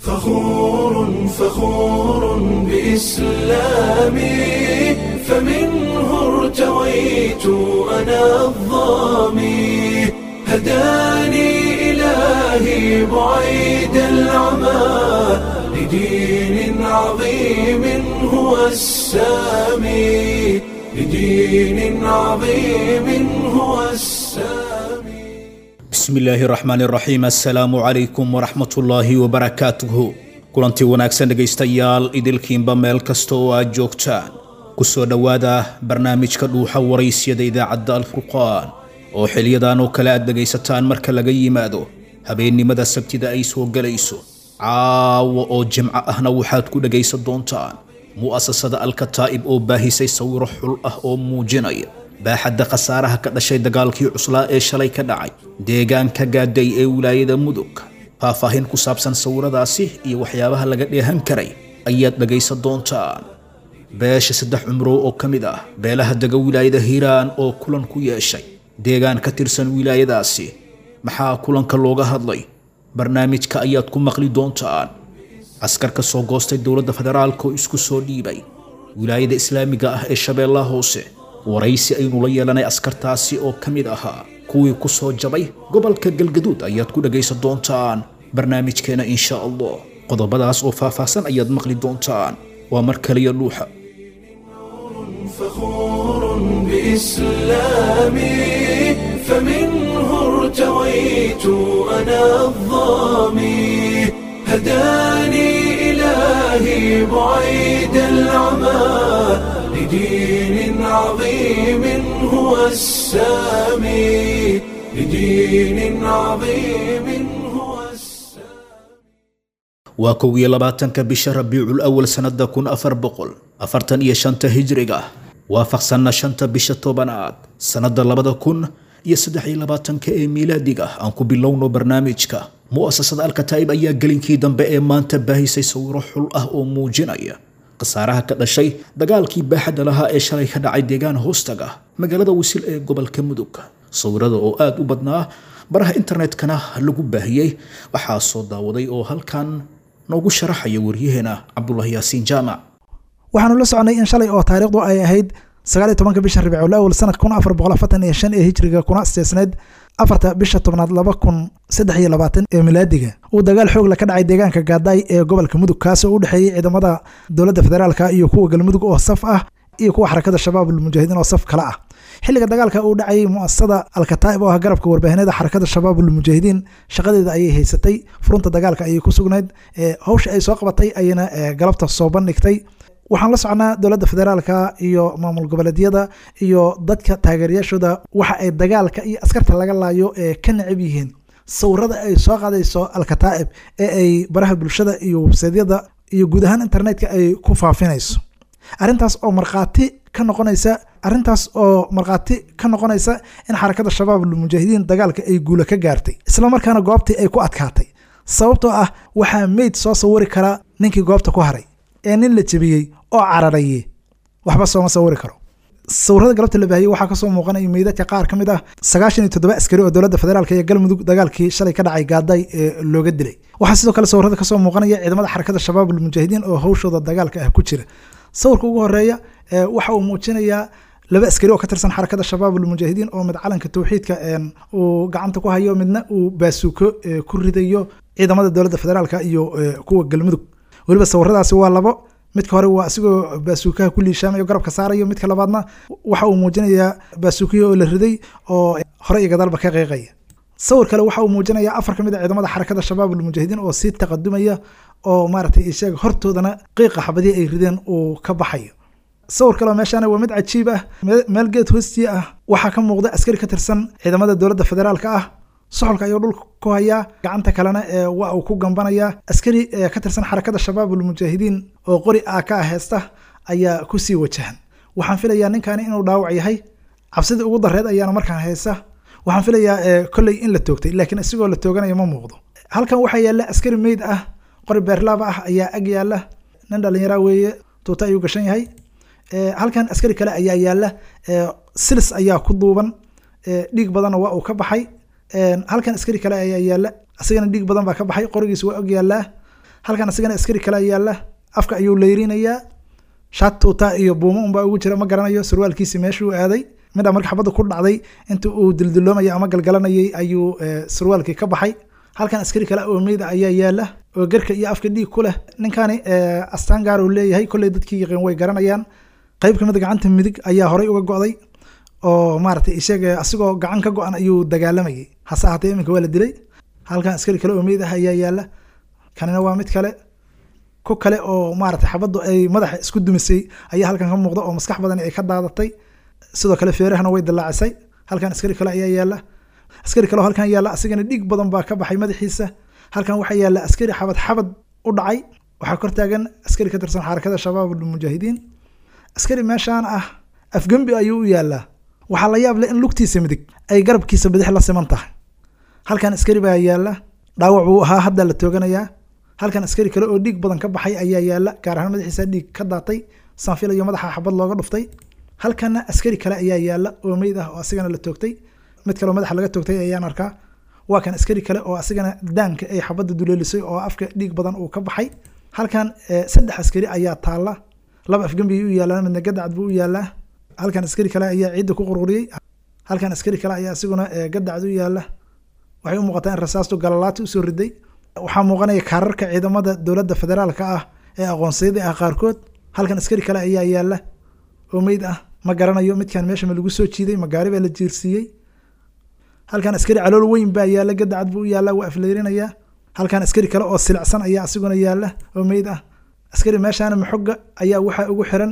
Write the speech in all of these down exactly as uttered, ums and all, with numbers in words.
فخور فخور بإسلامي فمنه ارتويت أنا الظامي هداني إلهي بعيد العمى لدين عظيم هو السامي لدين عظيم هو السامي بسم الله الرحمن الرحيم السلام عليكم ورحمة الله وبركاته kulantii wanaagsan dhageystayaal idilkiinba meel kasta oo aad joogtaan ku soo dhawaada barnaamijka dhuuxa waraysyada idaacadda Al-Furqaan oo xiliyadan oo kala aad dhageysataan marka laga yimaado habeenimada sabtida ay soo galayso caawa oo jimco ahna waxaad ku dhageysan doontaan mu'assasada Al-Kataa'ib oo baahisay sawiro xul ah oo muujinaya baaxadda khasaaraha ka dhashay dagaalkii cuslaa ee shalay ka dhacay deegaanka Gaaday ee wilaayada Mudug faahfaahin ku saabsan sawiradaasi iyo waxyaabaha laga dheehan karay ayaad dhageysan doontaan beesha saddex cumro oo kamid ah beelaha daga wilaayada Hiiraan oo kulan ku yeeshay deegaan ka tirsan wilaayadaasi maxaa kulanka looga hadlay barnaamijka ayaad ku maqli doontaan askar ka soo goostay dowladda federaalka oo isku soo dhiibay wilaayada islaamiga ah ee Shabeellaha Hoose waraysi aynu la yeelanay askartaasi oo kamid ahaa kuwii ku soo jabay gobolka Galgaduud ayaad ku dhageysan doontaan barnaamijkeena insha Allah qodobadaas oo faahfaahsan ayaad maqli doontaan waa mar kale dhuuxa فخور بإسلامي فمنه ارتويت أنا الظامي هداني إلهي بعيد العمى لدين عظيم هو السامي لدين عظيم هو السامي وكوي لباتنك بشهر ربيع الأول سنة كن أفر بقل أفرتن يشانت هجرقة وافقسنا شانت بشتو بنات سنة لبدا كن يسدحي لباتنك إي ميلادقة أنكو بلونو برنامجك مؤسسة الكتائب أيا قلنكي دنبا إيمان تباهي سيسو روح الأه موجينية qasaaraha ka dhashay dagaalkii baaxadda lahaa ee shalay ka dhacay deegaan hoostaga magaalada Wisil ee gobolka Mudug sawirada oo aad u badnaa baraha internetkana lagu baahiyay waxa soo daawaday oo halkan noogu sharaxaya waryaheena Cabdullaah Yaasiin Jaamac waxaanu la soconay in shalay oo taariikhdu ay ahayd sagaal iyo tobanka bisha Rabiicul Awwal sanad kun afar boqol afartan iyo shan ee hijriga kuna asteesneed afarta bisha tobnaad laba kun saddex iyo labaatan ee milaadiga uu dagaal xoog la ka dhacay deegaanka Gaaday ee gobolka Mudug kaas oo u dhaxeeyay ciidamada dowladda federaalka iyo kuwa galmudug oo saf ah iyo kuwa xarakada shabaabul mujaahidiin oo saf kala ah xilliga dagaalka uu dhacay mu'assasada Al-Kataa'ib oo ah garabka warbaahinada xarakada shabaabul mujaahidiin shaqadeeda ayay haysatay furunta dagaalka ayay ku sugnayd ee hawsha ay soo qabatay ayna galabta soo bandhigtay waxaan la soconaa dowladda federaalka iyo maamul goboleedyada iyo dadka taageerayaashooda waxa ay dagaalka iyo askarta laga laayo ee ka nacib yihiin sawirada ay soo qaadayso Al-Kataa'ib ee ay baraha bulshada iyo website-yada iyo guud ahaan internetka ay ku faafinayso arintaas oo marqaati ka noqonaysa arintaas oo marqaati ka noqonaysa in xarakada shabaabul mujaahidiin dagaalka ay guula ka gaartay isla markaana goobtii ay ku adkaatay sababtoo ah waxa meed soo sawiri kara ninkii goobta ku haray ee nin la jabiyay oo cararayay waxba soo ma sawiri karo sawirada galabta la baahiyay waxa ka soo muuqanaya meydadka qaar kamid ah sagaashan iyo toddoba askari oo dowladda federaalka iyo galmudug dagaalkii shalay ka dhacay Gaaday ee looga dilay waxa sidoo kale sawirada ka soo muuqanaya ciidamada xarakada shabaabul mujaahidiin oo hawshooda dagaalka ah ku jira sawirka ugu horeeya waxa uu muujinayaa laba askari oo ka tirsan xarakada shabaabul mujaahidiin oo mid calanka tawxiidka uu gacanta ku hayo midna uu baasuuko ku ridayo ciidamada dowladda federaalka iyo kuwa galmudug waliba sawiradaasi waa labo midka hore waa asigoo baasuukaha ku liishaamayo garabka saarayo midka labaadna waxa uu muujinayaa baasuukiyo oo la riday oo hore iyo gadaalba ka qeeqaya sawir kale waxa uu muujinayaa afar kamid ah ciidamada xarakada shabaabul mujaahidiin oo si taqadumaya oo maaragtay ishaga hortoodana qiiqa xabadii ay rideen uu ka baxayo sawir kale meeshaan waa mid cajiib ah meel geed hoostii ah waxa ka muuqda askari ka tirsan ciidamada dowladda federaalka ah soxolka ayuu dhulka ku hayaa gacanta kalena ee waa uu ku gambanaya askari ka tirsan xarakada shabaabul mujaahidiin oo qori ah ka heesta ayaa ku sii wajahan waxaan filayaa ninkan inuu dhaawac yahay cabsida ugu dareed ayaana markaan haysa waxaan filayaa kulay in la toogtay laakiin asigoo la tooganayo ma muuqdo halkan waxa yaala askari meyd ah qori beerlaaba ah ayaa ag yaala nin dhalinyaro weeye tuuta ayuu gashan yahay halkan askari kale ayaa yaala silis ayaa ku duuban dhiig badanna waa uu ka baxay halkan askari kale ayaa yaala asagana dhiig badan baa ka baxay qorigiisa waa og yaalaa halkan asigana askari kale yaala afka ayuu leyrinayaa shaat tuuta iyo buumo unbaa ugu jira ma garanayo surwaalkiisi meeshuu aaday midha marka xabadda ku dhacday inta uu dildiloomaya ama galgalanayay ayuu surwaalkii ka baxay halkan askari kale oo meyd ayaa yaala oo garka iyo afka dhiig ku leh ninkani astaan gaar uu leeyahay kolley dadkii yaqaan way garanayaan qayb kamid gacanta midig ayaa horay uga go'day oo maartay isaga asigoo gacan ka go'an ayuu dagaalamayay hase ahaatee iminka waa la dilay halkan askari kale oo meyd ah ayaa yaala kanina waa mid kale ku kale oo maartay xabaddu ay madaxa isku dumisay ayaa halkan ka muuqda oo maskax badan ay ka daadatay sidoo kale feerahana way dilaacisay halkan askari kale ayaa yaala askari kale halkan yaala asigana dhiig badan baa ka baxay madaxiisa halkan waxa yaala askari xabad xabad u dhacay waxa kor taagan askari ka tirsan xarakada shabaabul mujaahidiin askari meeshaan ah afgambi ayuu u yaala waxa la yaab leh in lugtiisa midig ay garabkiisa bidix la siman tahay halkan askari baa yaala dhaawac uu ahaa hadda la tooganayaa halkan askari kale oo dhiig badan ka baxay ayaa yaala gaar ahaan madaxiisa dhiig ka daatay sanfil iyo madaxa xabad looga dhuftay halkan askari kale ayaa yaala oo meyd ah oo asigana la toogtay mid kale oo madaxa laga toogtay ayaan arkaa waa kan askari kale oo asigana daanka ay xabadda duleelisay oo afka dhiig badan uu ka baxay halkan saddex askari ayaa taala laba afgambi u yaalaan midna gadacad buu u yaalaa halkan askari kale ayaa ciidda ku qurquriyay halkan askari kale ayaa asiguna gadacad u yaala waxay u muuqataa in rasaastu galalaati u soo riday waxaa muuqanaya kaararka ciidamada dowladda federaalka ah ee aqoonsiyada ah qaarkood halkan askari kale ayaa yaala oo meyd ah ma garanayo midkan meesha ma lagu soo jiiday ma gaari baa la jiirsiiyey halkan askari calool weyn baa yaala gadacad buu u yaala waa afleerinayaa halkan askari kale oo silacsan ayaa asiguna yaala oo meyd ah askari meeshaana maxoga ayaa waxaa ugu xiran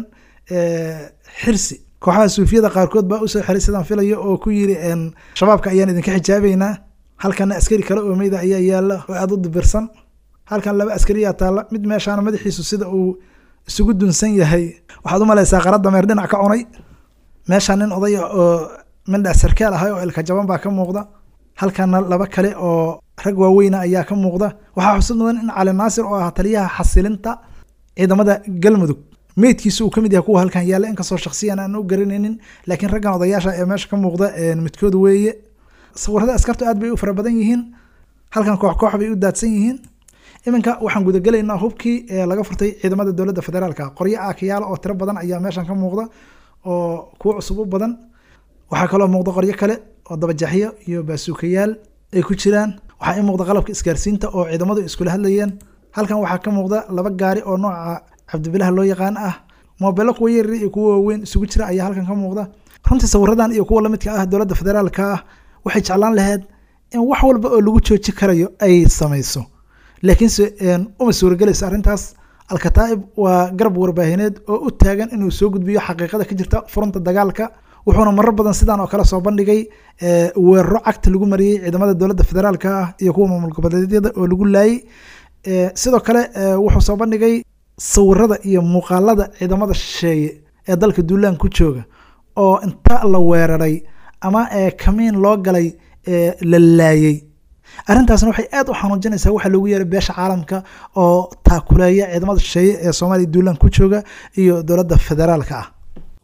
xirsi kooxaha suufiyada qaarkood baa usoo xiray sidaan filayo oo ku yiri shabaabka ayaan idinka xijaabeynaa halkan askari kale oo meyd ayaa yaala oo aad u dibirsan halkan laba askari ayaa taala mid meeshaana madaxiisu sida uu isugu dunsan yahay waxaad u malaysaa qarada meer dhinac ka cunay meeshaan nin oday oo mindha sarkaal ahay oo ilka jaban baa ka muuqda halkana laba kale oo rag waaweyn ayaa ka muuqda waxaa xusid mudan in Cali Naasir oo ah taliyaha xasilinta ciidamada galmudug meydkiisu uu kamid yahay kuwa halkan yaala in ka soo shakhsiyan aan u garanaynin laakiin raggan odayaasha ee meesha ka muuqda midkood weeye sawirada askartu aad bay u fara badan yihiin halkan koox koox bay u daadsan yihiin iminka waxaan guda galaynaa hubkii ee laga furtay ciidamada dowladda federaalka qoryo aakiyaal oo tiro badan ayaa meeshan ka muuqda oo kuwa cusub u badan waxaa kaloo muuqda qoryo kale oo dabajaxyo iyo baasuukayaal ay ku jiraan waxaa i muuqda qalabka isgaarsiinta oo ciidamadu iskula hadlayeen halkan waxaa ka muuqda laba gaari oo nooca cabdibilaha loo yaqaan ah moobelo kuwa yar iyo kuwa waaweyn isugu jira ayaa halkan ka muuqda runtii sawiradan iyo kuwa lamidka ah dowladda federaalka ah waxay jeclaan lahayd in wax walba oo lagu jooji karayo ay samayso laakiinse uma suuragelayso arrintaas alkataa'ib waa garab warbaahineed oo u taagan inuu soo gudbiyo xaqiiqada ka jirta furunta dagaalka wuxuuna marar badan sidaan oo kale soo bandhigay weeraro cagta lagu mariyey ciidamada dowladda federaalka ah iyo kuwa maamul goboleedyada oo lagu laayay sidoo kale wuxuu soo bandhigay sawirada iyo muuqaalada ciidamada shisheeye ee dalka duulaan ku jooga oo inta la weeraray ama kamiin loo galay la laayay arrintaasna waxay aad u xanuujinaysaa waxa loogu yeeray beesha caalamka oo taakuleeya ciidamada shisheeye ee Soomaaliya duulaan ku jooga iyo dowladda federaalka ah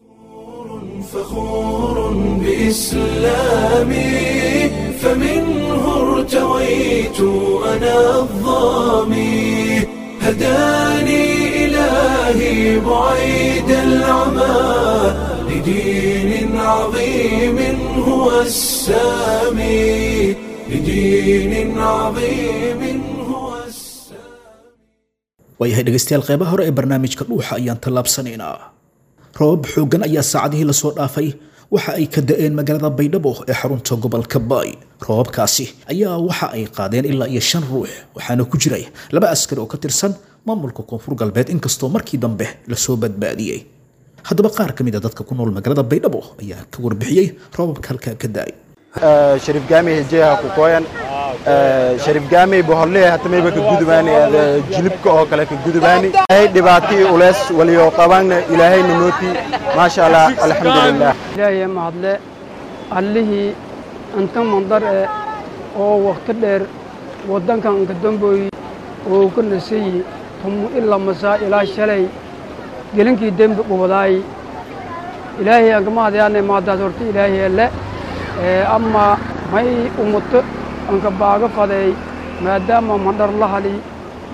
فخور بإسلامي فمنه ارتويت أنا الظامي هداني إلهي بعيد العمى لدين عظيم هو السامي لدين عظيم هو السامي waayahay dhegaystayaal qeybaha hore ee barnaamijka dhuuxa ayaan tallaabsanaynaa roobab xooggan ayaa saacadihii lasoo dhaafay waxa ay ka da'een magaalada baydhabo ee xarunta gobolka baay roobabkaasi ayaa waxa ay qaadeen ilaa iyo shan ruux waxaana ku jiray laba askari oo ka tirsan maamulka koonfur galbeed inkastoo markii dambe lasoo badbaadiyey haddaba qaar ka mid a dadka ku nool magaalada baydhabo ayaa ka warbixiyey roobabka halkaa ka da'ay sharif gaami hejeha ku kooyan sharif gaami bohorle hatamayba ka gudubani jilibka oo kale ka gudubani ay dhibaatii ulees waliyo qaban ilaahay nooti ma sha Allah alxamdulillah ilaahay ma hadle allihi anta mandar oo waqti dheer wadankan ka damboy oo ku nasay tumu illa masaa ila shalay gelinkii dambe qubaday ilaahay aan ma hadayane ma daadorti ilaahay la ama may umut anka baaga faday maadaama mandar la hali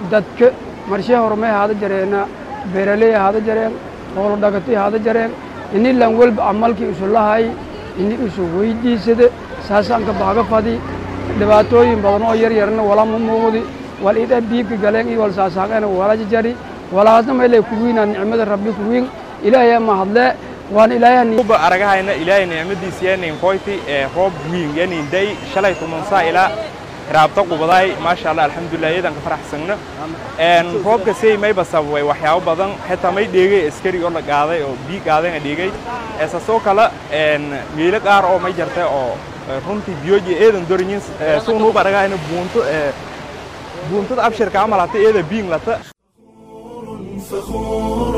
dadka marshee horumay haada jareena beeraley haada jareen hoolo dhagatay haada jareen ini lan walba amalkii isu lahay ini isu weydiisada saasaan ka baaga fadi dhibaatooyin badan oo yar yarna wala ma muuqdi wal ida biibka galeen iyo wal saasaaqeena wala jari walaasna meelay ku wiinaan nicmada rabbi ku wiin ilaahay ma hadle waan ilaahay uba aragahayna ilaahay nicmadiisa yeenin qoyti ee roob wiin yeenin day shalay tumansa ila raabta qubaday ma sha Allah alxamdulillah idan ka faraxsanna een roobka say may basabay waxyaabo badan xitaa may dheegay askari oo la qaaday oo bi qaadayna dheegay eesasoo kala een meelo qaar oo may jartay oo runtii biyoji eedan dorinyin soo noo baragahayna buunto ee buuntada abshirka amalata eeda biin lata فخور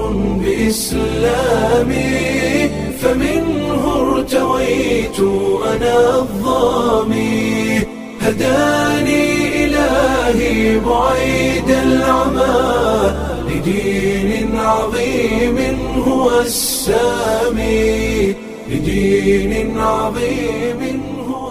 بإسلامي فمنه ارتويت أنا الظامي هداني إلهي بعيد العمى لدين عظيم هو السامي لدين عظيم هو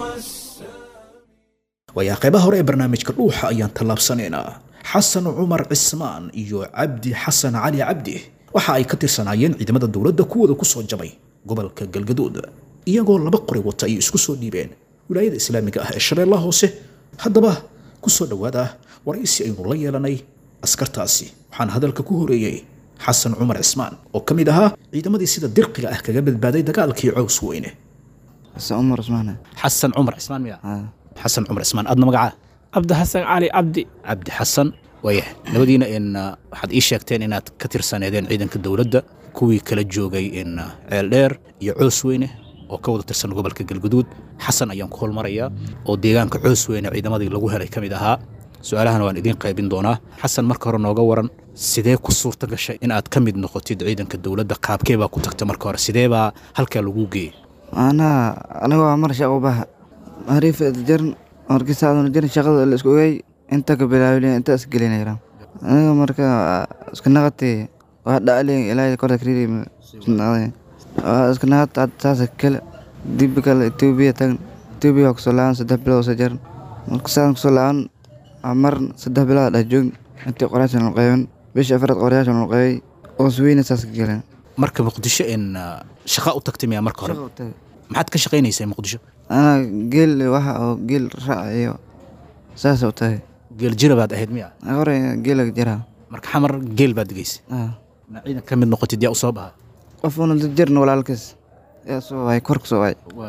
السامي ويا قيبه هوري برنامج كروح أيان طلاب سنينا حسن عمر عثمان iyo cabdi xasan cali cabdi waxa ay ka tirsanayeen ciidamada dawladda kuwada ku soo jabay gobolka galgaduud iyagoo laba qori wata ay isku soo dhiibeen wilaayada islaamiga ah ee shabeellaha hoose haddaba ku soo dhawaada waraysi aynu la yeelanay askartaasi waxaan hadalka ku horeeyay xasan cumar cismaan oo ka mid ahaa ciidamadii sida dirqiga ah kaga badbaaday dagaalkii cows weyne xasan cumar cismaan xasan cumar cismaan miya xasan cumar cismaan adna magaca عبد حسن علي عبدي عبد حسن ويه نبدينا إن حد إيش شكتين إن كتير سنتين عيدن كدولة كوي كلا جوجي إن عيلير يعوس وينه أو كودة ترسن قبل كجل جدود حسن أيام كل مريا أو ديجان كعوس وينه عيد ما دي لجوها لي كم إذا سؤالها نوان إذين قايبين دونا حسن مركر نوجورن سيدي كسور تجشى إن أتكمل نقطة عيدن كدولة دقاب كيبا كنت مركر سيدي با هل كلوجي أنا أنا وعمر شغوبها عريف الجرن markii saadana jirin shaqada la isku ogeey inta ka bilaaway inta isgelinayna aniga marka isku naqatay waa dhacay ilaa korda kariiri naqday isku naqat taas kale dib kale Ethiopia tan Ethiopia ku soo laan saddex bilood soo jar marka saan ku soo laan amar saddex bilood ah joog inta qoraashan la qaybin bish afraad qoraashan la qaybay oo suweyna saas galeen marka muqdisho in shaqa u tagtay marka hore maxaad ka shaqeynaysaa muqdisho أنا قل واحد أو قل رأي ساسة وتاي قل جرا بعد أهد مية أوري قل جرا مرك حمر قل بعد قيس آه نعيد كم من نقطة دي أصابها قفون الجرن ولا الكس يا سواي كرك سواي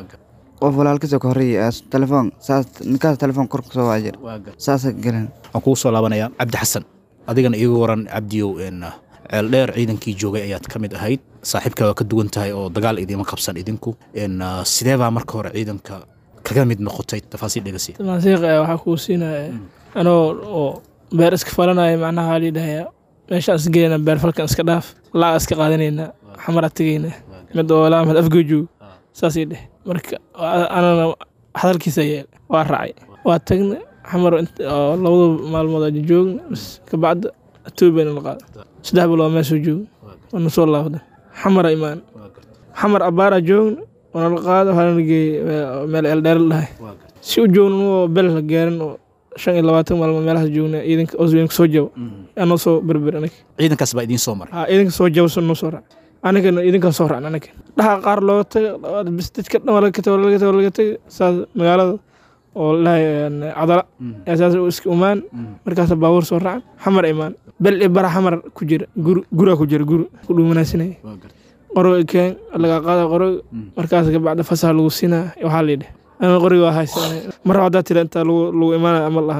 قف ولا الكس كهري أس تلفون ساس نكاس تلفون كرك سواي جر ساسة قلن أقول صلاة بنا يا عبد حسن أديكن إيجوران عبديو إن عيلير ciidankii joogay ayaad ka mid ahayd saaxiibka waa ka duwan tahay oo dagaal idima qabsan idinku in sidee baa marka hore ciidanka kaga mid noqotay tafaasiil dhigasi tamaasiiq waxa ku siinay anoo oo beer iska falanay macnaha hali dhahaya meesha isgeena beer falkan iska dhaaf laa iska qaadanayna xamar atagayna mid oo la mid afgooju saasi dheh marka ana hadalkiisa yeel waa raacay waa tagna xamar labada maalmood joogna ka bacd توبين القاء سدح بالله ما سجود ونصلي الله ده حمر إيمان حمر أبارة جون ونلقاه وهنجي مال الدار الله شو جون هو بله جارن شان إلا واتم ولا ماله جون إذن أزوين سوجو أنا سو بربر أنا إذن كسب إذن سومر ها إذن سوجو سن نصور أنا كن إذن كسور أنا كن ده قارلوت بس تكتنا ولا كت ولا كت ولا كت ساد مقالة والله عضلة أساس إسكومان مركز باور سرعة حمر إيمان بل إبرة حمر كجر جر جرا كجر جر كل مناسنة قرو كان اللي قاعد قرو مركز بعد فصل وسنة يحلل أنا قري وهاي سنة مرة عدت أنت لو لو إيمان أم الله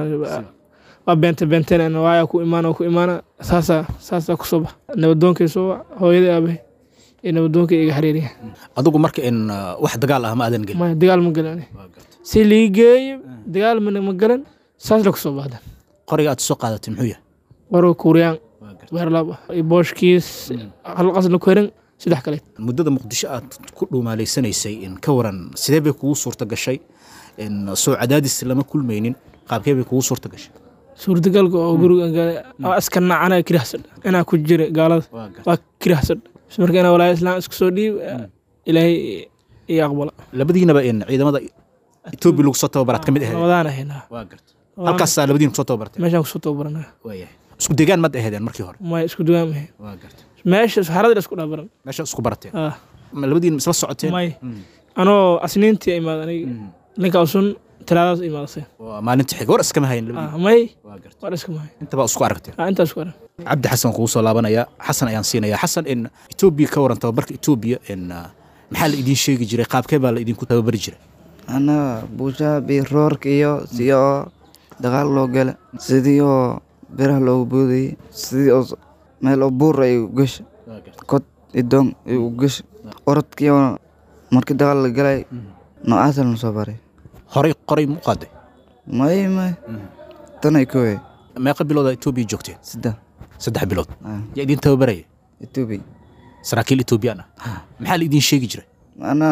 وبنت بنتين أنا ويا كو إيمان وكو إيمان ساسا ساسا كسبة نودون كيسوا هو يدي أبي إنه بدون كي حريري أدوك مرك إن واحد دجال أهم أذن قل ما دجال مقلني سيليجي دجال من مقلن ساس لك صوب هذا قريات السوق هذا تمحوية قرو كوريان بيرلاب بوشكيس هل قصد لكورن سيدح كليت مدة مقدشات كل ما ليس نيسي إن كورن سيدبي كو صورة قشي إن سو عداد السلامة كل مينين قاب كيبي كو صورة قشي صورة قال قرو أسكننا أنا كرهسد أنا كجري قال كرهسد سمرك أنا ولا إسلام إسكسودي إلهي يقبل لبدينا بقى إن عيدا ماذا توبي لوك صوت وبرات كمية هنا وضعنا هنا واقرت هل كسر لبدين صوت وبرات ماشي صوت وبرنا وياه isku deegaan mad ahaydeen markii hore may isku dugaan mahay waa gartay meesha harada isku dhabaran meesha isku barateen ah labadiin isla socoteen may anoo asniintii imaad aniga ninka usun talaadaas imaadasay waa maalinta xig hor iskama hayn ah may waa gartay war iskama hayn inta ba isku aragteen ah inta isku arag cabdi xasan kugu soo laabanaya xasan ayaan siinaya xasan in Ethiopia ka waran tababarka Ethiopia in maxaa la idin sheegi jiray qaabkee baa la idinku tababari jiray ana buusha biroorka iyo siyo dagaal loo gala sidii oo biraha loogu booday sidii oo meel oo buur ay u gasho kod idon ay u gasho orodkii markii dagaal la galay noocaas la soo baray horay qoray mu qaaday may may tanay kooy meeqa bilooda Ethiopia joogteen saddex saddex bilood yaa idin tababaray Ethiopia saraakiil Ethiopian ah maxaa la idin sheegi jiray ana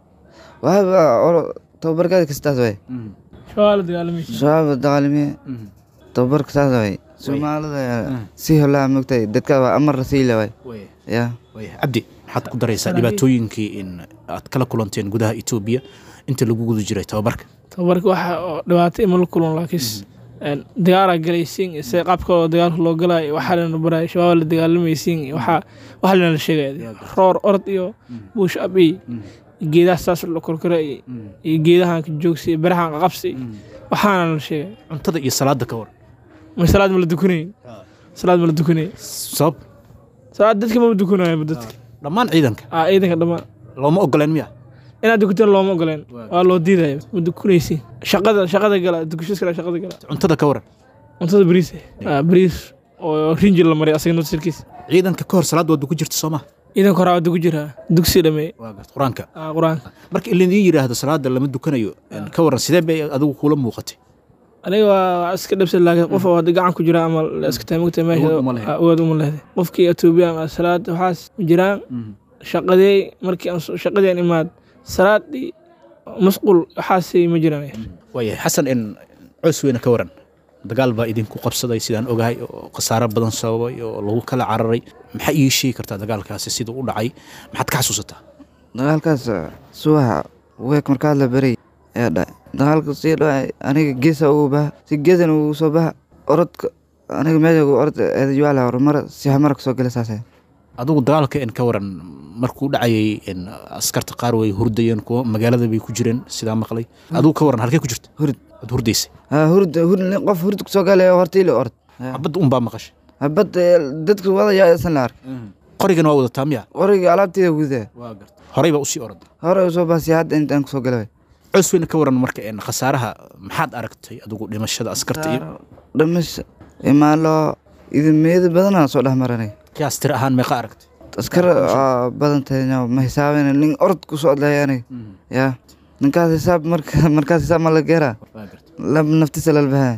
waa tababarkaada kastaas way shabaab dagaalamay shabaab dagaalamay tababarka saas way Soomaalida si hola magtay dadka waa amar rasiila way ya way abdi maxaad ku daraysaa dhibaatooyinkii in aad kala kulanteen gudaha Ethiopia inta lagu gudu jiray tababarka tababarka waxa dhibaato ima la kulan laakiin een diyaar galaysiin isay qabka diyaar loo galay waxa la baray shabaab la dagaalamaysiin waxa waxa la sheegay roor ord iyo buush abi geedaha saas la korkoray iyo geedaha ka joogsi baraha qabsi waxaana la sheegay cuntada iyo salaada ka war ma salaad ma la dukanay salaad ma la dukanay sab salaad dadka ma dukanay dadka dhamaan ciidanka ah ciidanka dhamaan looma ogolaan miya inaad dukato looma ogolaan waa loo diiday ma dukanaysi shaqada shaqada gala dukashada shaqada gala cuntada ka war cuntada bariis ah bariis oo rinjil la mariyo asagna sirkiis ciidanka ka hor salaad wada ku jirto Soomaa idan koraa wada ku jira dugsi dhamay waa garta quraanka ah quraanka marka ilaa yiraahdo salaada lama dukanayo ka waran sidee bay adigu kula muuqatay aniga waa iska dhabsan laakiin qof oo gacan ku jira ama iska taamugtay meesha awood uma leeyahay qofkii Ethiopia ama salaad waxaas jiraan shaqadii markii aan shaqadii imaad salaadii masquul waxaasay ma jiraan way xasan in cus weyn ka waran dagaal baa idinku qabsaday sidaan ogahay oo qasaaro badan sababay oo lagu kala cararay maxay ii sheegi kartaa dagaalkaasi sida uu dhacay maxaad ka xasuusataa dagaalkaas suwaha week markaa la baray ee dhacay dagaalka si dhacay aniga geesa ugu baa si geesan ugu soo baa orodka aniga meesha ugu orod eedayaala horumar si hamar ka soo galaysay adigu dagaalka in ka waran markuu dhacayay in askarta qaar way hurdayeen kuwa magaalada bay ku jireen sida maqlay adigu ka waran halkee ku jirta hurd hurdaysay ha hurd hurd qof hurd ku soo galay hortii la ord abad um baa maqashay abad dadku wada yaa san la ark qorigan waa wada taamiya qoriga alaabteeda gudaha waa garta horay baa u sii orod horay soo baasay hadda intaan ku soo galay cus weyn ka waran marka in khasaaraha maxaad aragtay adigu dhimashada askarta iyo dhimasho imaalo idmeed badan soo dhaxmaranay kiyaas tir ahaan meeqa aragtay askar badan tahay ma hisaabeen nin orod ku soo dhaayay ya ninkaas hisaab marka markaas hisaab ma la geera lab naftiisa la bahay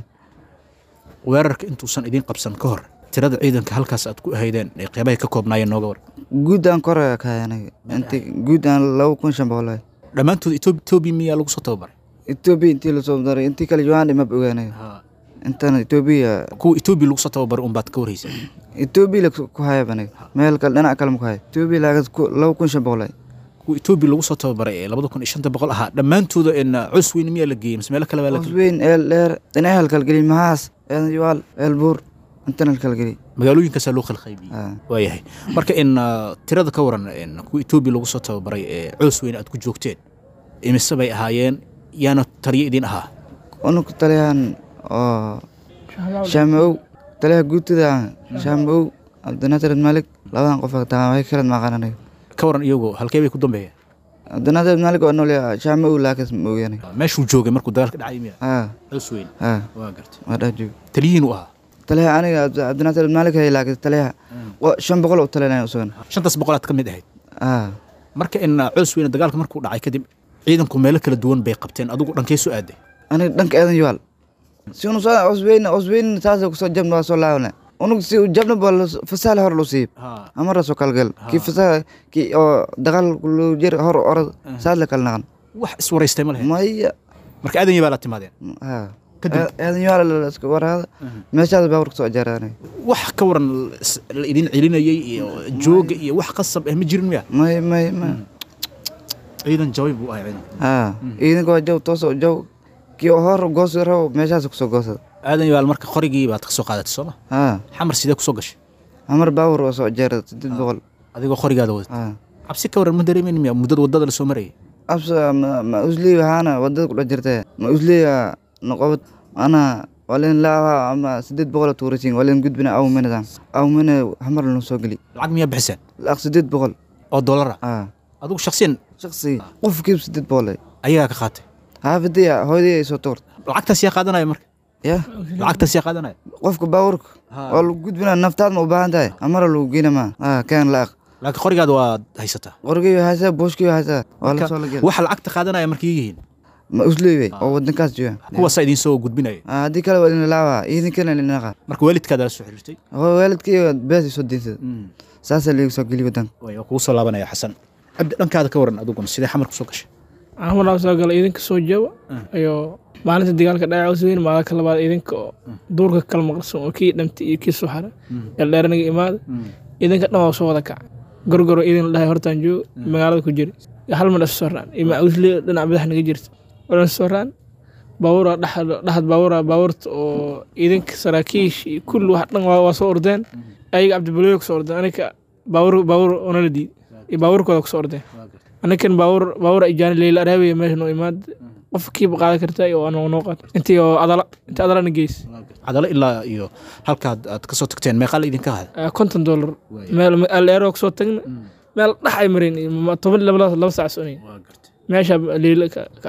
weerarka intuusan idin qabsan ka hor tirada ciidanka halkaas aad ku ahaydeen ee qeybaha ka koobnaayeen nooga war guud aan koraya ka yaanay intii guud aan laba kun shan boqol dhamaantood Ethiopia miyaa lagu soo tababaray Ethiopia intii la soo daray intii kale Uganda ma ogaanay intan Ethiopia ku Ethiopia lagu soo tababaray um baad ka wareysay Ethiopia ku haybanay meel kale dhinac kale ku hay Ethiopia laga laba kun shan boqol ku Ethiopia lagu soo tababaray ee laba kun iyo shan boqol aha dhamaantood in cus weyn miyaa la geeyay meel kale waa la cus weyn ee leer dhinac hal kale gali mahaas ee yuwal elbur intan hal kale gali magaalooyinkaas loo khalkhaybiyay waayahay marka in tirada ka waran in ku Ethiopia lagu soo tababaray ee cus weyn aad ku joogteen imise bay ahaayeen yaana taliye idin ahaa anu ku taliyaan oo shamow taliye guutida shamow Abdinaasir Malik labadan qof ka taamay kala maqanay ka waran iyagu halkee bay ku dambeeyeen Abdinaasir Malik oo nool shamow laakas mooyane meeshuu joogay markuu dagaalka dhacay miya ha cus weyn ha waa gartay ma dhajo taliyiin u ahaa taliye aniga Abdinaasir Malik hay laakas taliye shan boqol oo taliye usan shantaas boqol aad ka mid ahayd ha marka in cus weyn dagaalka markuu dhacay kadib ciidanku meel kala duwan bay qabteen adigu dhankay soo aaday aniga dhanka eedan yuwal si uu soo cusbeen cusbeen taas ku soo jabno soo laawna unu si jabno bal fasaal hor lu siib amara soo kalgal ki fasaal ki oo dagaal lu jir hor orad saad la kalnaan wax is wareystay ma lahayn maya marka aadan yaba la timaadeen ha kadib aadan yuwal la iska warada meeshaas baa warka soo jaraanay wax ka waran la idin cilinayay iyo jooga iyo wax qasab ah ma jirin miya may may may ciidan jawaab u ahay ha ciidan ko jaw toos jaw ki hor goos raw meeshaas ku soo goosad aadan yaal marka qorigii baad ka soo qaadatay Soomaa haa xamar sidee ku soo gashay amar baawur oo soo jeeray siddeed boqol adigoo qorigaada wada haa cabsi ka waran ma dareemin miya muddada wadada la soo marayay absa ma usli waxaana wadada ku jirtay ma usli noqod ana walin laa ama siddeed boqol tuurisin walin gudbina aw minadaan aw mina xamar la soo gali lacag miya bixiseen lacag siddeed boqol oo dollar ah adigu shakhsiyan shakhsi qofkii siddeed boqol ayaa ka qaatay haafadiya hooyadii ay soo toort lacagtaas yaa qaadanaya marka ya lacagtaas yaa qaadanaya qofka baawurka oo lagu gudbina naftaad ma u baahan tahay amara lagu geynama ah kan laaq laakiin qorigaada waa haysataa qorigii haysa booshkii haysa waa la soo lagay waxa lacagta qaadanaya markii yihiin ma usleeyay oo wadankaas jooga kuwa sa idin soo gudbinaya ah hadii kale waa in laawa idin kana linaqa marka waalidkaada la soo xiriirtay oo waalidkii bees soo diintay saasa leeyo soo gali wadan way ku soo laabanaya xasan abdi dhankaada ka waran adigu sidee xamar ku soo gashay xamar la soo galay idinka soo jawa ayo maalinta dagaalka dhaca usweyn maalinka labaad idinka duurka kala maqlsan oo kii dhamtay iyo kii soo xara ee dheeraniga imaad idinka dhan waa soo wada kac gorgoro idin dhahay hortaan joog magaalada ku jiri hal mar soo raan ima usli dhinac madax naga jirto walan soo raan baawur dhaxad dhaxad baawur baawurta oo idinka saraakiish kullu wax dhan waa soo ordeen ayaga Cabdibaloog soo ordeen aniga baawur baawur ona la diid iyo baawurkooda ku soo ordeen aniga baawur baawur ijaan leeyl araabiya meesha noo imaad qofkii qaadan kartay oo aan noo qaad intii oo adala inta adala nageys adala ilaa iyo halka aad ka soo tagteen meeqal idin ka haday konton dollar meel aleero ku soo tagna meel dhaxay marin toban laba saac soonay meesha leeyl ka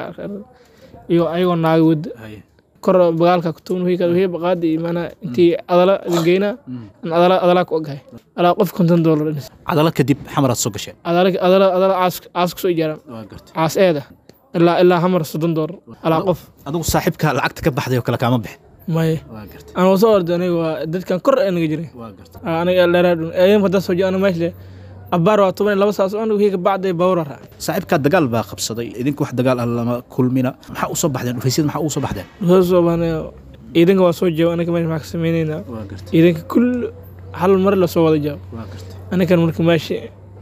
iyo ayagoo naag wad kor bagaalka ku tuun wixii ka wixii baqaadi imaana intii adala geeyna an adala adala ku ogahay ala qof konton dollar adala kadib xamaraad soo gashay adala adala adala aas aas ku soo jaaran aas eeda ilaa ilaa xamar soddon dollar ala qof adigu saaxiibka lacagta ka baxday oo kala kaama bixin may aan soo ordanay waa dadkan kor aan naga jiray aniga dheeraadun ayaan wada soo jaana meesha abaar waa toban laba saac oo wixii ka bacday baawra saaxiibka dagaal baa qabsaday idinku wax dagaal ah lama kulmina maxaa u soo baxdeen dhufaysid maxaa u soo baxdeen soo baanay idinka waa soo jaw aniga ma ka sameeynayna idinka kul hal mar la soo wada jaw aniga marka maashi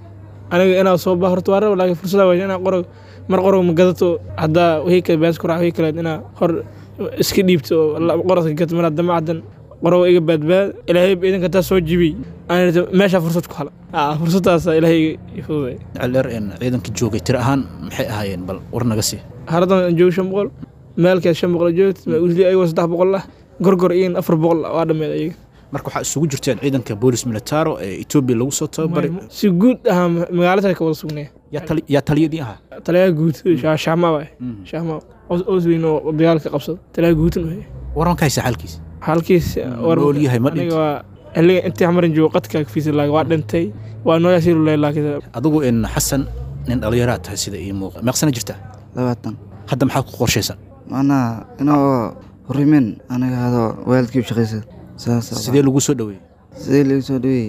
aniga inaa soo baa horta waa laakiin fursada waa inaa qoro mar qoro ma gadato hadda wixii ka baas ku raaxay kale inaa hor iska dhiibto qoraska gat mar hadda maadan qoro iga badbaad ilaahay idinka taa soo jibi aan meesha fursad ku hala ah fursadaas ilaahay ifuuday aleer in ciidanka joogay tir ahaan maxay ahaayeen bal war naga sii haradan joog shan boqol meelka shan boqol joogto ma usli ay saddex boqol ah gorgor in afar boqol waa dhameed ayaga marka waxa isugu jirteen ciidanka boolis militaro ee Ethiopia lagu soo tababaray si guud ah magaalada ka wada sugnay ya taliyadii aha taliya guud shaama way shaama oswino dagaalka qabsad taliya guud waran kaysa halkiis halkiis war waliyahay ma dhinto اللي أنت عمرن جو قد كك في سلاج وعدن تي وأنا يصير له لا كذا أدوغو إن حسن إن اليارات هالسيدة إيه موقع ما يقصنا جرته لبعتن هذا محق قرشيسا أنا أنا ريمن أنا هذا والد كيف شخص سيدي لو جسود دوي سيدي لو جسود دوي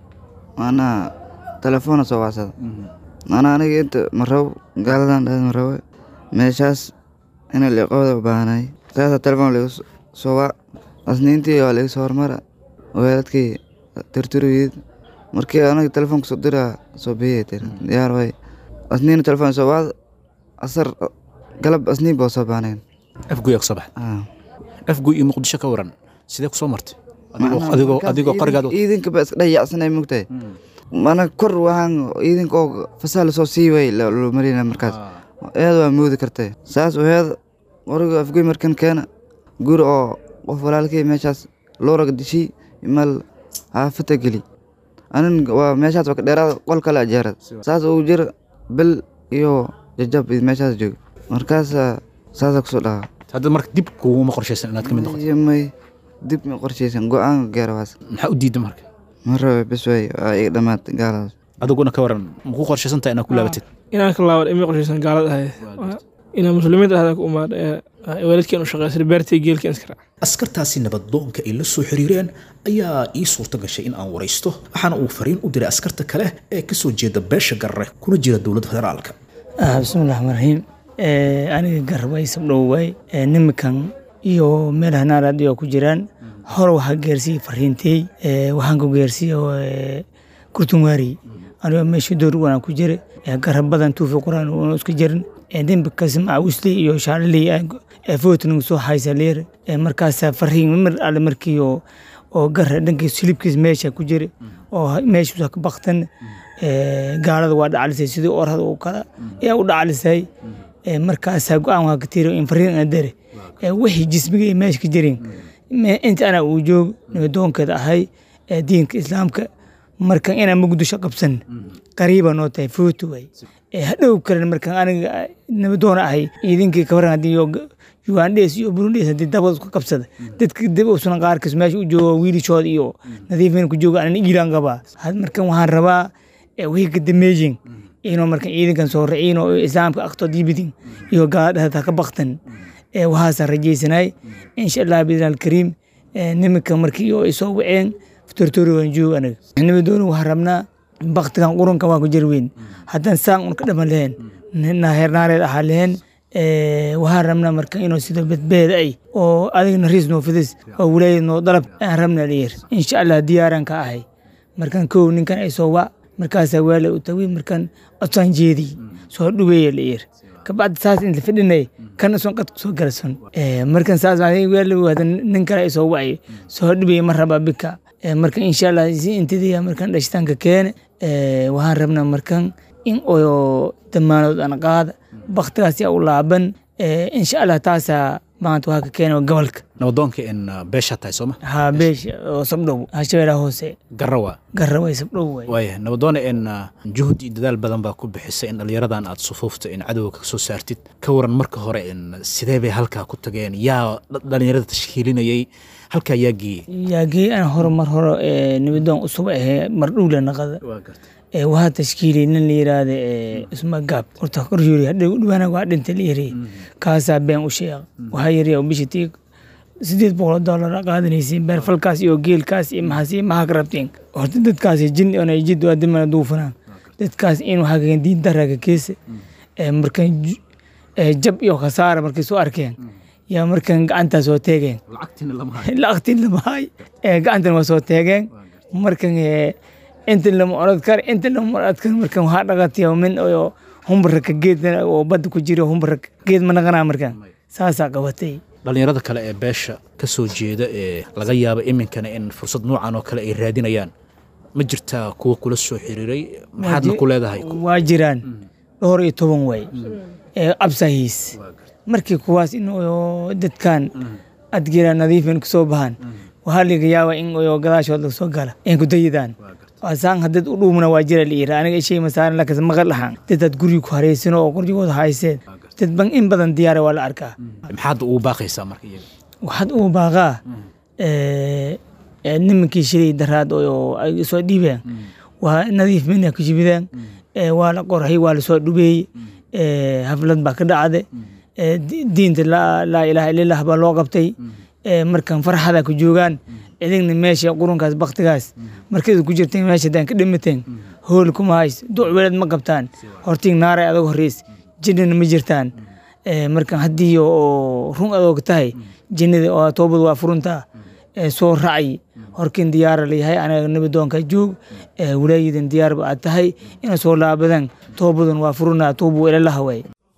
أنا تلفون سواسة أنا أنا جيت مرة قال لنا مرة ماشاس أنا اللي قاعد باناي هذا تلفون اللي سوا أسنينتي ولا صور مرة waalidkii tirtiriyay markii anaga telefoonka soo diraa soo bixiyay tir diyaar way asniina telefoon soo waad asar galab asniin boo soo baaneen afgu yak sabax ah afgu iyo muqdisho ka waran sidee ku soo martay adigoo adigoo adigoo qarigaad idinka bas dhayacsanay mugtay mana kor waxaan idinka oo fasal soo siiyay loo marina markaas eed waa moodi kartay saas oo heed wariga afgu markan keena guur oo qof walaalkii meeshaas loo rag dishay mal haafata gali anan waa meeshaas waa dheeraad qol kala jeerad saas uu jir bil iyo jajab meeshaas joog markaas saas ku soo dhaha hadda marka dib kuuma qorshaysan inaad ka mid noqoto yimay dib ma qorshaysan go'aan gaarawaas maxaa u diiday marka marra bas way ay dhamaad gaalaas adiguna ka waran ma ku qorshaysan tahay inaad ku laabatid inaan ka laawad ima qorshaysan gaalada ahay ina muslimiinta ahda ku umaad waalidkeen u shaqeysay beertay geelkeen iskara askartaasi nabaddoonka ay la soo xiriireen ayaa ii suurta gashay in aan waraysto waxaana uu fariin u diray askarta kale ee ka soo jeeda beesha garre kuna jira dowladda federaalka bismillahi rahmaani rahiim aniga garway sabdhoway nimankan iyo meel hanaarad iyo ku jiraan hor waxa geersii fariintay waxaan ku geersiyay kurtunwaari aniga meeshii door waan ku jiray garab badan tuufi quraan oo isku jirin dembi kas macawisli iyo shaarley footning soo haysa leer markaas fariin mar alle markii oo gar dhankii silibkiis meesha ku jiray oo meesha ka baqtan gaalada waa dhacalisay sidii orad oo kala ayaa u dhacalisay markaas go'aan waa ka tiro in fariin aan dare wixii jismiga meesha ka jirin inta ana uu joog nidaamkeeda ahay diinka islaamka markan ina Muqdisho qabsan qariiba noo tahay footo way hadhow kale markan aniga nidaam ahay idinkii ka waran hadii Ugandese iyo Burundi hadii dabad ku qabsada dadka dib u soo qaarkiis meesha u joogo wiilashooda iyo nadiifin ku jooga aan Iiraan qaba had markan waxaan rabaa wixii ka dameejin inuu markan ciidankan soo raciin oo islaamka aqto diibidin iyo gaadada ka baqtan ee waxa rajaysanay insha Allah biidal kariim nimanka markii oo isoo waceen tortoro waan joogo anaga nimadoon waxa rabnaa baqtigan quranka waa ku jirweyn hadan saan un ka dhaman leen nina heernaareed ahaa leen ee waxa rabnaa marka inuu sida badbeed ay oo adigna riis noo fidis oo walaayad noo dalab aan rabnaa leer insha Allah diyaaran ka ahay markan koo ninkan ay soo waa markaas wala u tawi markan otan jeedi soo dhuweey leer kabad saas in fidinay kan soo qad soo galsan ee markan saas ay wala wadan ninkan ay soo waay soo dhuweey maraba bika marka insha Allah si intidiya markan dhashtanka keen ee waxaan rabnaa markan in oo damaanad aan qaad baqtigaas yaa u laaban ee insha Allah taasa maanta waxa ka keenay gobolka nabadoonka in beesha tahay Soomaa ha beesha oo sabdhow hasheera hoose garawa garawa sabdhow way way nabadoona in juhdi dadaal badan baa ku bixisay in dhalinyaradan aad sufuufta in cadawga ka soo saartid ka waran marka hore in sidee bay halka ku tageen yaa dhalinyarada tashkiilinayay halka yaagi yaagi aan horumar hore ee nidaam usub ah mar dhow la naqada ee waxa tashkiilin la yiraahdo ee isma gaab horta qoryoori hadhow dhawana waa dhintay la yiri kaasa been u sheeg waxa yiri oo bishii sideed boqol dollar qaadanaysiin beer falkaas iyo geelkaas iyo maxasi ma hagrabteen horta dadkaas jin oo ay jid waa dimana duufanaan dadkaas in waxa ka diin daraga keese ee markan ee jab iyo khasaar markii soo arkeen yaa markan gacanta soo teegeen lacagtina lama hay lacagtina lama hay ee gacanta soo teegeen markan ee inta lama orad kar inta lama orad kar markan waxa dhaqatay min oo humbarka geed oo bad ku jiro humbarka geed ma naqana markan saasa qabatay dhalinyarada kale ee beesha ka soo jeeda ee laga yaabo iminkana in fursad noocan oo kale ay raadinayaan ma jirta kuwa kula soo xiriiray maxaad ku leedahay waa jiraan dhowr iyo toban way ee absahiis markii kuwaas in oo dadkan adgira nadiifin ku soo bahan waxa laga yaabaa in oo gadaashooda soo gala in ku dayidaan asaan hadad u dhuumna waa jira liira aniga shay masaaran la kasma qalahan dad guri ku hareysino oo qorjigooda hayseen dad ban in badan diyaar waa la arkaa maxaad u baaqaysaa marka iyaga waxaad u baaqaa ee nimankii shilay daraad oo ay soo dhiibeen waa nadiif min ku jibideen ee waa la qorhay waa la soo dhubeey ee haflad ba ka dhacday ee diinta la la ilaaha illallah ba loo qabtay ee markan farxada ku joogan idinna meesha qurunkaas baqtigaas markii ku jirtay meesha daan ka dhimateen hool kuma hays ducwalad ma qabtaan hortiin naaray adag horeys jinnina ma jirtaan ee markan hadii oo run adag tahay jinnada oo toobad waa furunta ee soo raacay horkin diyaar leeyahay anaga nabadoonka joog ee walaayidin diyaar ba tahay in soo laabadan toobadan waa furuna toobu ila Allah way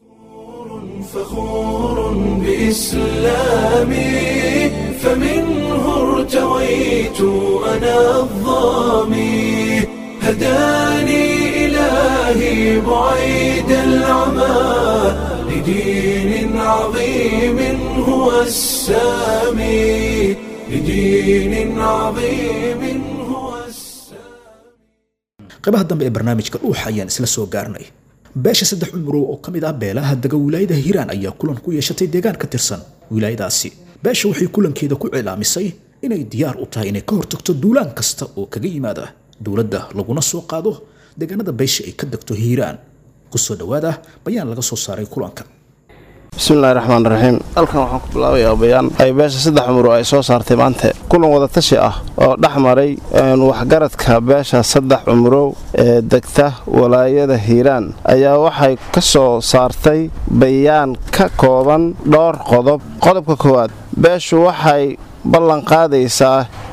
فخور بإسلامي فمنه ارتويت أنا الظامي هداني إلهي بعيد العمى لدين عظيم هو السامي لدين عظيم هو السامي qaybaha dambe ee barnaamijka dhuuxa ayaan isla soo gaarnay beesha saddex cumro oo kamid ah beelaha daga wilaayada Hiiraan ayaa kulan ku yeeshatay deegaan ka tirsan wilaayadaasi beesha waxay kulankeeda ku cilaamisay inay diyaar u tahay inay ka hortagto duulaan kasta oo kaga yimaada dawladda laguna soo qaado deegaanada beesha ay ka degto Hiiraan ku soo dhawaada bayaan laga soo saaray kulanka bismillaahir rahmaanir rahiim halkan waxaan ku bilaabayaa bayaan ay beesha saddex cumro ay soo saartay maanta kulan wada tashi ah oo dhaxmaray waxgaradka beesha saddex cumro ee degta walaayada Hiiraan ayaa waxay ka soo saartay bayaan ka kooban dhowr qodob qodobka koowaad beeshu waxay ballan qaadaysaa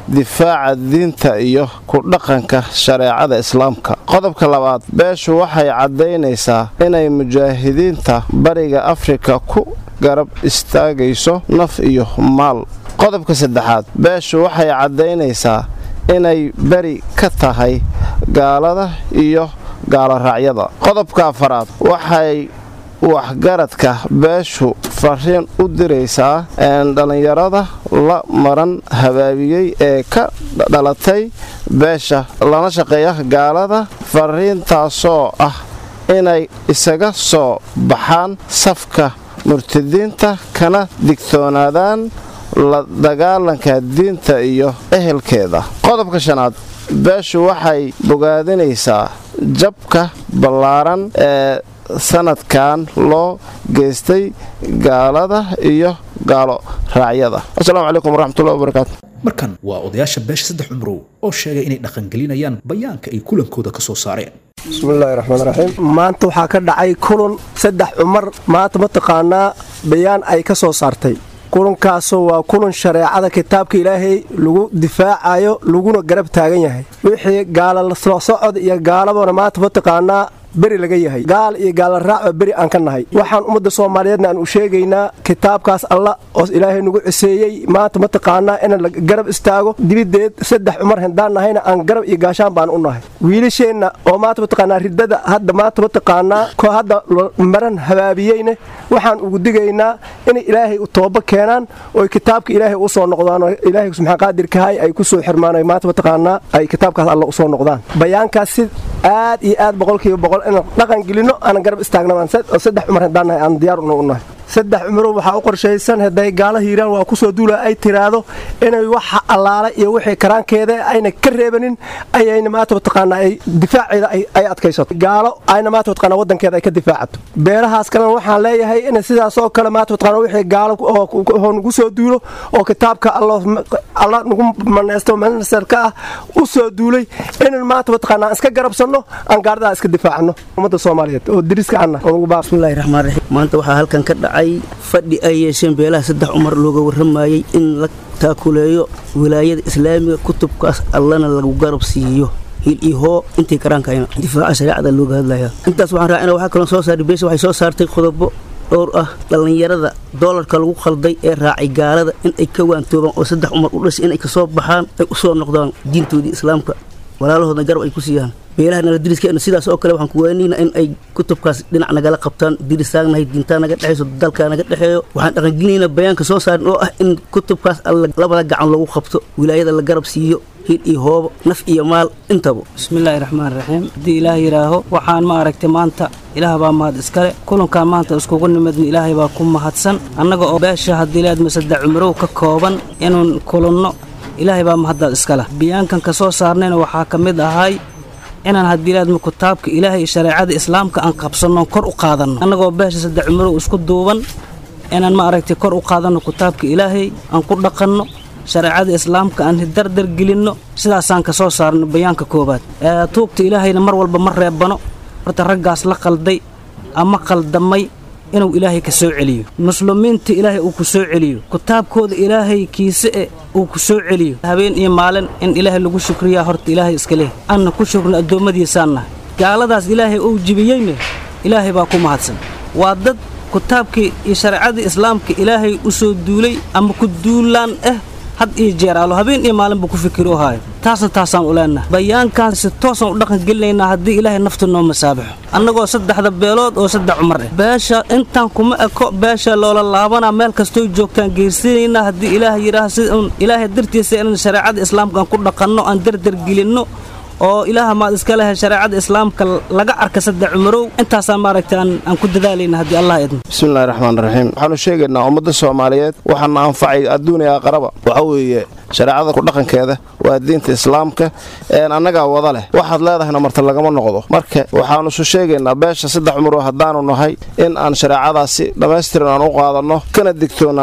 difaaca diinta iyo ku dhaqanka shareecada islaamka. qodobka labaad beeshu waxay caddaynaysaa inay mujaahidiinta bariga afrika ku garab istaagayso naf iyo maal. qodobka saddexaad beeshu waxay caddaynaysaa inay beri ka tahay gaalada iyo gaaloraacyada. qodobka afaraad waxay waxgaradka beeshu fariin u diraysaa dhallinyarada la maran habaabiyey ee ka dhalatay beesha lana shaqeeya gaalada, fariintaasoo ah inay isaga soo baxaan safka murtadiinta kana digtoonaadaan la dagaalanka diinta iyo ehelkeeda. qodobka shanaad beeshu waxay bogaadinaysaa jabka ballaaran ee sanadkan loo geystay gaalada iyo gaalo raacyada. assalaamu calaykum waraxmatullahi wabarakaatu. markan waa odayaasha beesha saddex cumrow oo sheegay inay dhaqangelinayaan bayaanka ay kulankooda ka soo saareen. bismillaahi raxmaani raxiim. maanta waxaa ka dhacay kulan saddex cumar maanta mataqaanaa bayaan ay ka soo saartay. kulankaasoo waa kulan shareecada kitaabka ilaahay lagu difaacayo laguna garab taagan yahay. wixii gaala la soo socod iyo gaalabana maanta mataqaanaa beri laga yahay, gaal iyo gaala raacba beri aan ka nahay. waxaan ummadda soomaaliyeedna aan u sheegaynaa kitaabkaas alla oo ilaahay nagu ciseeyey maanta mataqaanaa in la garab istaago. dibideed saddex cumar hindaan nahayna aan garab iyo gaashaan baan u nahay. wiilasheenna oo maanta mataqaanaa riddada hadda maanta mataqaanaa ko hadda maran habaabiyeyne waxaan ugu digaynaa inay ilaahay u tooba keenaan oo kitaabka ilaahay u soo noqdaan oo ilaahay subxaan qaadirkahay ay ku soo xirmaan maanta mataqaanaa ay kitaabkaas alla u soo noqdaan. bayaankaas si aad iyo aad boqolkiiba boqol inaan dhaqan gelino aan garab istaagno saddex cumar haddaan nahay aan diyaar u nahay. saddex cumrow waxaa u qorshaysan hadday gaala hiiraan waa ku soo duula ay tiraahdo inay waxa allaala iyo wixii karaankeeda ayna ka reebanin ayayna maanta mataqaanaa ay difaaceeda ay adkaysato. gaalo ayna maanta mataqaanaa waddankeeda ay ka difaacato. beelahaas kalena waxaan leeyahay in sidaas oo kale maanta mataqaanaa wixii gaalo oo nagu soo duulo oo kitaabka alla nagu maneysto manasarka ah u soo duulay inaan maanta mataqaanaa iska garabsanno aan gaardaha iska difaacno ummadda Soomaaliyeed oo diriska anna oo ugu baa. bismillaahi raxmaani raxiim. maanta waxaa halkan ka dhacay fadhi ay yeesheen beelaha saddex cumar looga warramayay in la taakuleeyo wilaayada islaamiga kutubkaas allana lagu garab siiyo hil ihoo intii karaankayna difaaca shareecada looga hadlaya. intaas waxaan raacina waxaa kaloo soo saaray beesha waxay soo saartay qodobo dhowr ah dhallinyarada doolarka lagu khalday ee raacay gaalada in ay ka waantoobaan oo saddex cumar u dhashay in ay ka soo baxaan ay u soo noqdaan diintoodii islaamka walaalahooda garab ay ku siiyaan. beelaha nala diriskeenna sidaas oo kale waxaan ku weenayna in ay kutubkaas dhinac nagala qabtaan dirisaagnahay diintaa naga dhexayso dalkaa naga dhexeeyo. waxaan dhaqangelinaynaa bayaanka soo saarin oo ah in kutubkaas alla labada gacan lagu qabto wilaayada la garab siiyo hil iyo hoobo naf iyo maal intaba. bismillaahi raxmaani raxiim. haddii ilaah yidhaaho waxaan ma aragtay maanta ilaah baa mahad iskale. kulankaan maanta iskugu nimidna ilaahay baa ku mahadsan. annaga oo beesha haddii laadma saddex cumrow ka kooban inuun kulanno ilaahay baa mahaddaad iskale. bayaankan ka soo saarnayna waxaa ka mid ahay inaan haddii laadma kitaabka ilaahay iyo shareecada islaamka aan qabsanno kor u qaadanno. annagoo beesha saddex cumrow isku duuban inaan ma aragtay kor u qaadanno kitaabka ilaahay aan ku dhaqanno shareecada islaamka aan dardar gelinno. sidaasaan ka soo saarno bayaanka koobaad. tuugta ilaahayna mar walba ma reebano. horta raggaas la qalday ama qaldamay inuu ilaahay ka soo celiyo, muslimiinta ilaahay uu ku soo celiyo, kitaabkooda ilaahay kiise uu ku soo celiyo. habeen iyo maalin in ilaahay lagu shukriyaa horta ilaahay iska leh. anna ku shukrin addoommadiisaannahay. gaaladaas ilaahay uu jibiyeyne ilaahay baa ku mahadsan. waa dad kitaabkii iyo shareecadii islaamka ilaahay u soo duulay ama ku duulaan ah had iyo jeer aalo habeen iyo maalin buu ku fikiro haayo. taasna taasaan u leenahay. bayaankaan si toosan u dhaqan gelinaynaa haddii ilaahay nafta noo masaabaxo annagoo saddexda beelood oo saddex cumar ah. beesha intaan kuma eko beesha loola laabanaa meel kastoo joogtaan geersinaynaa haddii ilaahay yidhaaha si uun ilaahay dartiisa inaan shareecada islaamka aan ku dhaqanno aan dardar gelinno oo ilaaha maad iska lehay shareecada islaamka laga arka saddex cumarow intaasaa maaragtay aan ku dadaalayna haddii allah idmo. bismillahi raxmaani raxiim. waxaanu sheegaynaa ummadda soomaaliyeed waxaana anfacay adduun iyo aqraba waxa weeye shareecada ku dhaqankeeda waa diinta islaamka een annagaa wada leh. waxaad leedahayna marta lagama noqdo. marka waxaanu isu sheegaynaa beesha saddex cumrow haddaanu nahay in aan shareecadaasi dhammaystiran aan u qaadanno kana digtoonaanno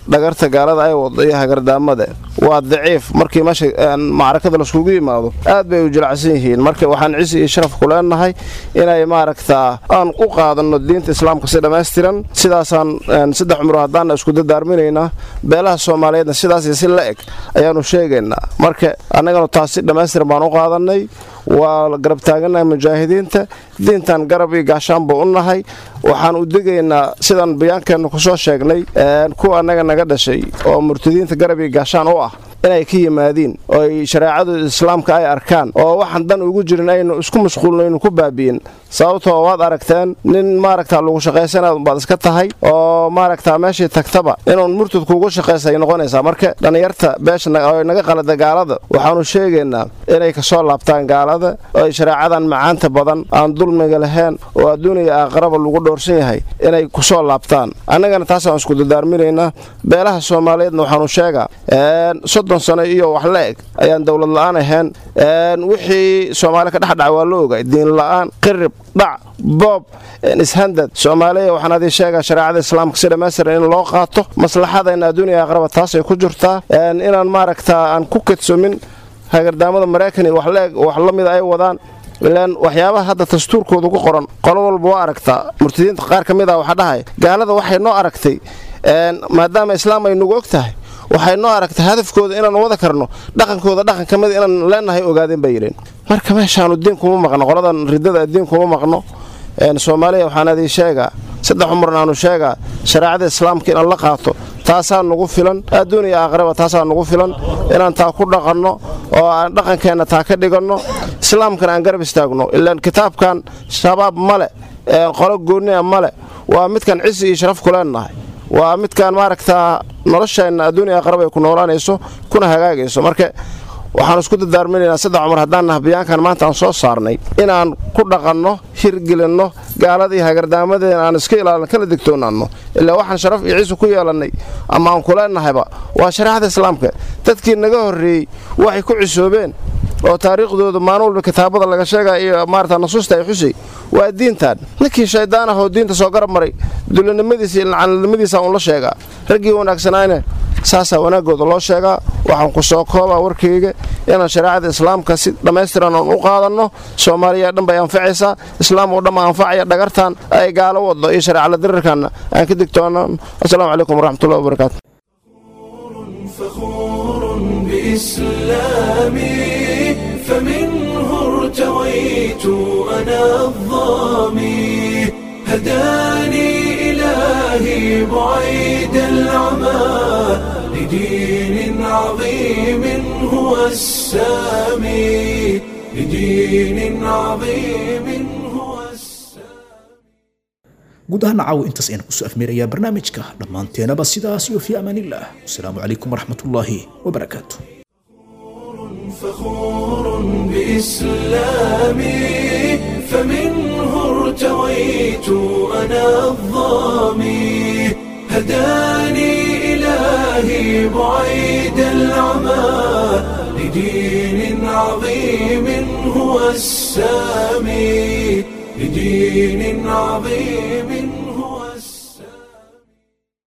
dhagarta gaalada ay wado iyo hagardaamada waa daciif markii meesha macrakada la iskugu yimaado aad bay u jilacsan yihiin marka waxaan cisi iyo sharaf ku leenahay inay maaragtaa aan u qaadano diinta islaamka si dhammaystiran sidaasaan saddex cumro haddaana isku dadaarminaynaa beelaha soomaaliyeedna sidaas iyo si la eg ayaanu sheegaynaa marka annagana taas si dhammaystiran baan u qaadanay waa garab taaganahay mujaahidiinta diintan garab iyo gaashaan buu u nahay waxaan u degaynaa sidaan bayaankeennu ku soo sheegnay kuwa annaga naga dhashay oo murtadiinta garab iyo gaashaan u ah inay ka yimaadiin oo ay shareecada islaamka ay arkaan oo waxaan dan ugu jirin aynu isku mashquulnaynu ku baabi'in sababtoo waad aragteen nin maaragtaa lagu shaqaysanaad baad iska tahay oo maaragtaa meeshii tagtaba inuun murtad kuugu shaqaysay noqonaysaa marka dhallinyarta beesha oo naga qalada gaalada waxaanu sheegaynaa inay ka soo laabtaan gaalada oo ay shareecadan macaanta badan aan dulmiga lahayn oo adduuniya aqraba lagu dhowrsan yahay inay ku soo laabtaan annagana taasaan isku dadaarminaynaa beelaha soomaaliyeedna waxaanu sheegaa soddon sano iyo wax la eg ayaan dowlad la'aan ahayn wixii soomaali ka dhexdhaca waa la ogay diin la'aan qirib dhac boob ishandad soomaaliya waxaan adii sheegaa shareecada islaamka si dhammaystiran in loo qaato maslaxadayna adduuniya aqraba taasay ku jirtaa inaan maaragtaa aan ku kedsomin hagardaamada maraykan iyo wax la eg wax la mida ay wadaan ilaan waxyaabaha hadda dastuurkooda ku qoran qolo walba waa aragtaa murtadiinta qaar ka mid ah waxaa dhahay gaalada waxay noo aragtay maadaama islaam ay nagu og tahay waxay noo aragtay hadafkooda inaan wada karno dhaqankooda dhaqan ka mid inaan leenahay ogaadeen bay yidheen marka meeshaanu diin kuma maqno qoladan ridada diin kuma maqno soomaaliya waxaan adii sheegaa saddex cumrna aanu sheegaa shareecada islaamka inaan la qaato taasaa nugu filan adduuniya aqraba taasaa nugu filan inaan taa ku dhaqanno oo aan dhaqankeenna taa ka dhiganno islaamkana aan garab istaagno ilaan kitaabkan shabaab male qolo gooniya male waa midkan cisi iyo sharaf ku leenahay waa midkaan maaragtaa nolosheenna adduuniya aqraba ay ku noolaanayso kuna hagaagayso marka waxaan isku dadaarminaynaa saddex cumar haddaan naha bayaankan maanta aan soo saarnay inaan ku dhaqanno hirgelinno gaaladii hagardaamadeena aan iska ilaalin kala digtoonaanno ilaa waxaan sharaf iyo ciise ku yeelannay ama aan ku leennahayba waa shareecada islaamka dadkii naga horreeyey waxay ku cisoobeen oo taariikhdooda maalin walba kitaabada laga sheegaya iyo maarata nasuusta ay xusay waa diintan ninkii shaydaan ah oo diinta soo garab maray dulanimadiisa iyo lacanimadiisa uun la sheegaa raggii wanaagsanaayna saasaa wanaaggooda loo sheegaa waxaan ku soo koobaa warkayga inaan shareecada islaamka si dhammaystiran aan u qaadanno soomaaliya dhan bay anfacaysaa islaam oo dhan baa anfacaya dhagartan ay gaalo waddo iyo shareecala dirirkanna aan ka digtoonno assalaamu calaykum waraxmatullahi wabarakaatu فمنه ارتويت أنا الظامي هداني إلهي بعيد العمى لدين عظيم هو السامي لدين عظيم هو guud ahaan caawa intaas ayaan kusoo afmeerayaa barnaamijka dhammaanteenaba sidaas iyo fi amaanillaah wasalaamu calaykum waraxmatullaahi wabarakaatu فخور بإسلامي فمنه ارتويت أنا الظامي هداني إلهي بعيد العمى لدين عظيم هو السامي لدين عظيم هو